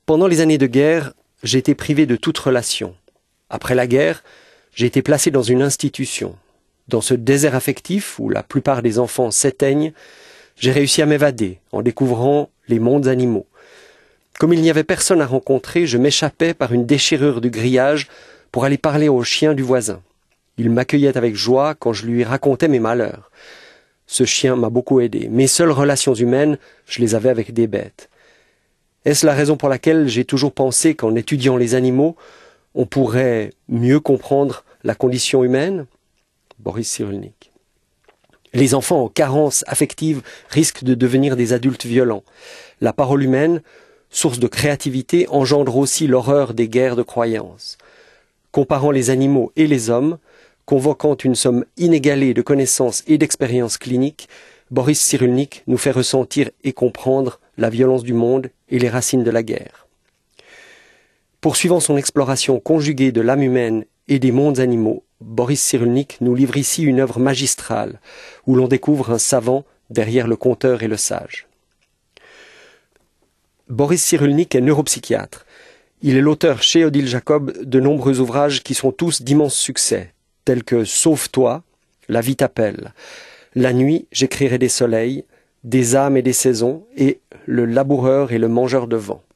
Pendant les années de guerre, j'ai été privé de toute relation. Après la guerre, j'ai été placé dans une institution. Dans ce désert affectif où la plupart des enfants s'éteignent, j'ai réussi à m'évader en découvrant les mondes animaux. Comme il n'y avait personne à rencontrer, je m'échappais par une déchirure du grillage pour aller parler au chien du voisin. Il m'accueillait avec joie quand je lui racontais mes malheurs. Ce chien m'a beaucoup aidé. Mes seules relations humaines, je les avais avec des bêtes. Est-ce la raison pour laquelle j'ai toujours pensé qu'en étudiant les animaux, on pourrait mieux comprendre la condition humaine? Boris Cyrulnik. Les enfants en carence affective risquent de devenir des adultes violents. La parole humaine, source de créativité, engendre aussi l'horreur des guerres de croyances. Comparant les animaux et les hommes, convoquant une somme inégalée de connaissances et d'expériences cliniques, Boris Cyrulnik nous fait ressentir et comprendre la violence du monde et les racines de la guerre. Poursuivant son exploration conjuguée de l'âme humaine et des mondes animaux, Boris Cyrulnik nous livre ici une œuvre magistrale où l'on découvre un savant derrière le conteur et le sage. Boris Cyrulnik est neuropsychiatre. Il est l'auteur chez Odile Jacob de nombreux ouvrages qui sont tous d'immenses succès, tels que Sauve-toi, La vie t'appelle, La nuit, j'écrirai des soleils, Des âmes et des saisons et Le laboureur et le mangeur de vent.